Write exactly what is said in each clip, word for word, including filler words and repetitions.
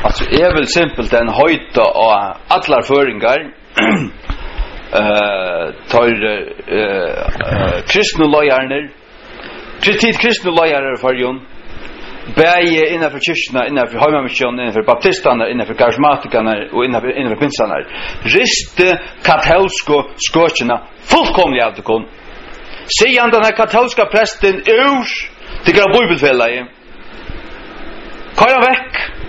Alltså är väl simpelt en höjta och alla föringar eh tar eh kristna lojarner kritik kristna lojare för jon bäge innanför kyrkorna innanför hemmissionen innanför baptisterna innanför karismatikerna och innanför innanför pinsarna riste katolska skotcherna fullkomligt allt kon säger den här katolska prästen ur till grå bibelfällan kalla veck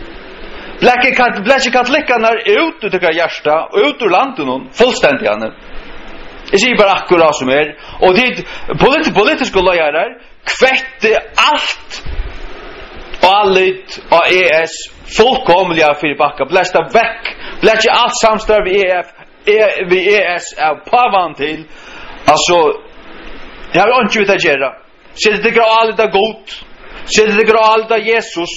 Bläcke kat bläcke katolikerna ut ur det hjärta ut ur landet någon fullständigt annat. Det är bara akkurat som är och det polit politiska lojare kvätte allt och allt och E S fullkomliga för backa blästa veck bläcke allt samstarv vi E F vi E S är pavan till alltså jag har inte vet att göra så det går allt det gott så det går allt det Jesus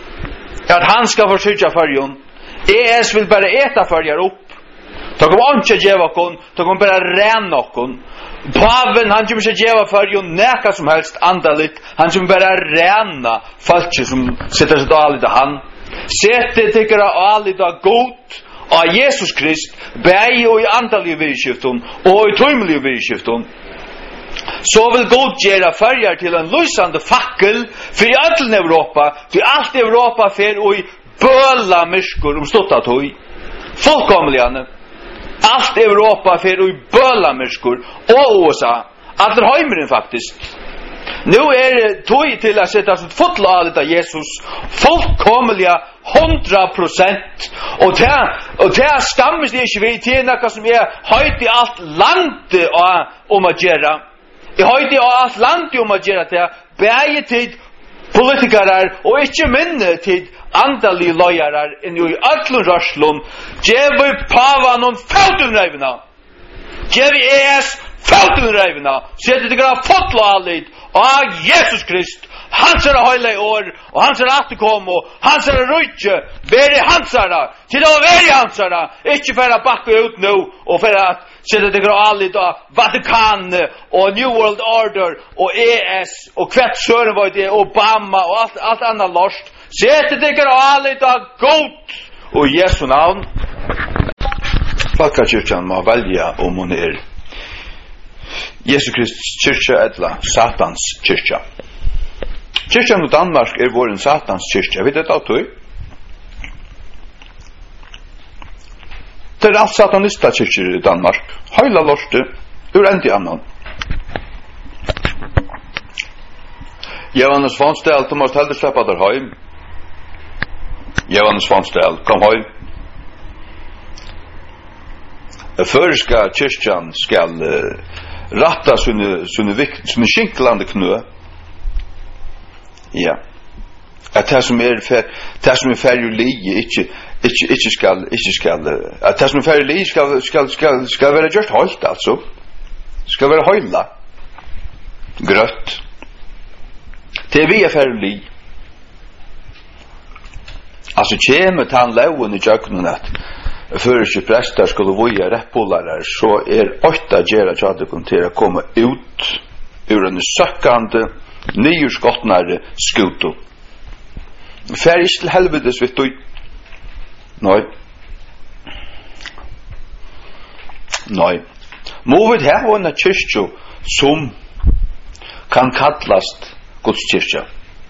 att han ska försöka förjon. E S vill bara äta förjar upp. De kommer inte att geva kon, de kommer bara ränna kon. Paven han kommer inte geva förjon näka som helst andaligt. Han kommer bara ränna folk som sätter sig dåligt han. Sätter tycker allt är gott av Jesus Krist, bäj och i andalig virskifton och i tumlig virskifton. Så vill Gud göra färger till en lysande fackel för i all Europa, till allt Europa för och i böla myskor om stottat hoj. Fullkomligen. Allt Europa för och i böla myskor och U S A. Allt heimerin faktiskt. Nu är det tog till att sätta sitt fotladet av Jesus fullkomliga hundra procent och det och det stammes det inte vid till något som är höjt i allt landet om att göra. Jag har inte allt landet om att göra det bäge tid politiker och inte minne tid andaliga lojare in i allon rörslon ger pava någon fountainrivna ger E S fountainrivna sätter det grava fotlaligt av Jesus Krist hans är hela år och hans är att komma och hans är rutje vere hansara till att vere hansara inte för att backa ut nu och för att sätta det grava allt av Vatikan och New World Order och E S och kvart sören var det Obama och allt allt annat lost sätter det grava allt av gott och Jesu namn Folkakyrkan må välja om hon är Jesu Kristi kyrka eller Satans kyrka. Kyrkan i Danmark är vår Satans kyrka. Vet du det då? Det är allt satanista kyrkor i Danmark. Hela lorste, ur en till annan. Johannes Fonstell, du måste hellre släppa där hem. Johannes Fonstell, kom hem. Förska kyrkan skall uh, ratta sina sina sina skinklande knö. Ja. Att det som är för det som är färjuli inte inte inte skall inte skall att det som är färjuli skall skall skall skall vara just halt alltså. Ska vara höjla. Grött. Det vi är färjuli. Alltså kämet han lauen i jöknen att för sig präster skulle voja rättpolare så är åtta gera tjadekon till att komma ut ur en sökande nyurskottnare skuto. Färg till helvetes vet du. Nej. Nej. Movet här var en kyrkja som kan kallas Guds kyrkja.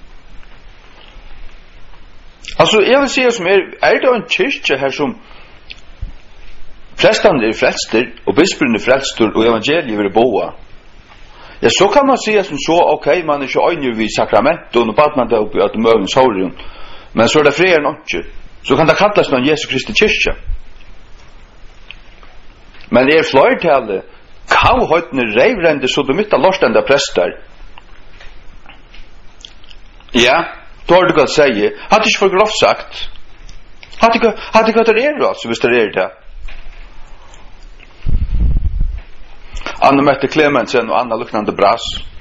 Alltså jag vill säga som är, är det en kyrkja här som prästarna är frälster och bispen är frälster och evangeliet är boa. Ja, så kan man säga som så, okej, okay, man är inte öjnig vid sakramenton och bara man där uppe att mögen sorgen. Men så är det fler än inte. Så kan det kallas någon Jesu Kristi kyrka. Men det är flertalet kavhöjtne rejvrände så de inte lorstända präster. Ja, då har du gått säga, har du inte för grovt sagt? Har du gått det är alltså, visst det är det? Anna Mette Clemensen och Anna Lucknande Brass.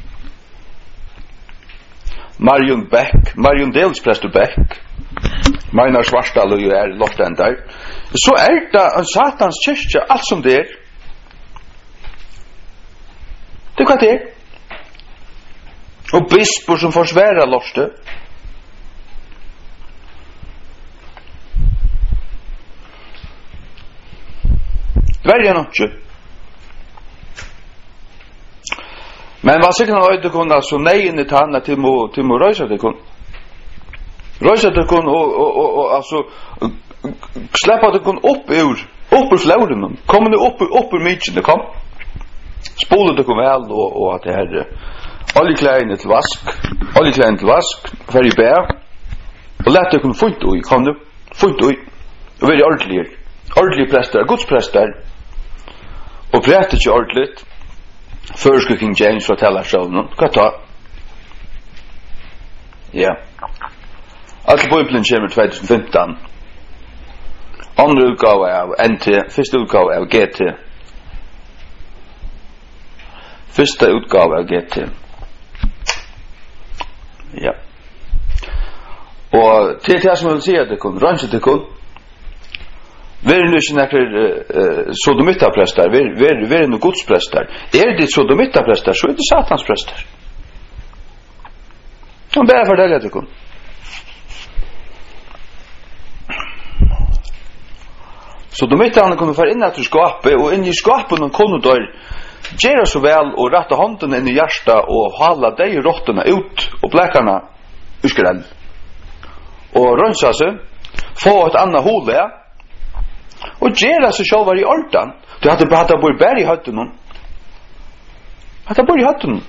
Marion Beck, Marion Delspräster Beck. Marion Svartdal och är lortändar. Så är det en satans kyrka, allt som det är. Det är vad det är. Och bispor som får svära lorste. Verja nog inte. Men vad säger han att det kunde alltså nej in i tanna till mo till mo rösa det kunde. Rösa det kunde och och och, och alltså släppa det kunde upp ur upp ur floden. Kommer det upp upp ur mitchen det kom. Spolar det kunde väl och och att det här alla kläder till vask. Alla kläder till vask för i bär. Och lät det kunde fint och kan du fint och väldigt ordentligt. Ordentligt präster, Guds präster. Och präster är ordentligt. Först King James fortäller själv. Vad ta? Ja. Alltså Bibeln kommer tjugo femton. Andra utgåva av N T, första utgåva av G T. Första utgåva av G T. Ja. Och till det som jag vill säga det kun, rannså det kun. Vi är nu inte några sodomita-präster, vi är nu godspräster. Är det sodomita-präster så är det satans-präster. De bär för det kun. Sodomita-han kunde föra in att skapet och in i skapet de kunde då göra så väl och rätta handen in i hjärsta och hålla dig råttorna ut och bläckarna ur skräll. Och rönsa sig, få ett annat hål där. Och gera sig själva i ordan. Du hade bara att bor bär i hötten hon. Att bor i hötten.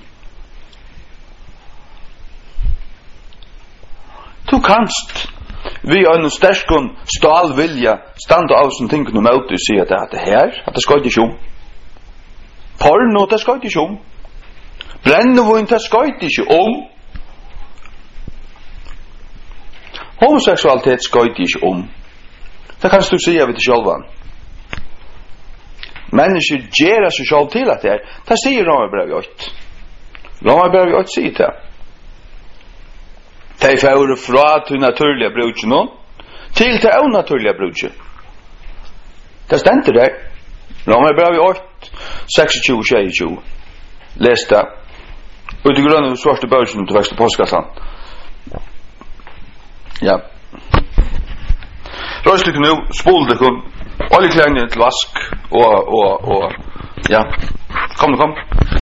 Du kanst vi har en stärskon stål vilja standa av som tänker om ut och säga att det här, att det ska inte sjum. Porno, det ska inte sjum. Brännvin, det ska inte om. Homosexualitet ska inte om. Det kan du säga vid dig själva. Människor ger sig själv till att det är. Det säger Romarbrevet åtta. Romarbrevet åtta säger det. De får fra till naturliga brudgen till till onaturliga brudgen. Det stämmer där. Romarbrevet åtta, sextio och tjugo. Läs det. Ut i gröna och svarta börsen till växta påskassan. Ja. Röstligt nu, spol det kun. Oljeklängen till vask och, och, och, ja. Kom, kom.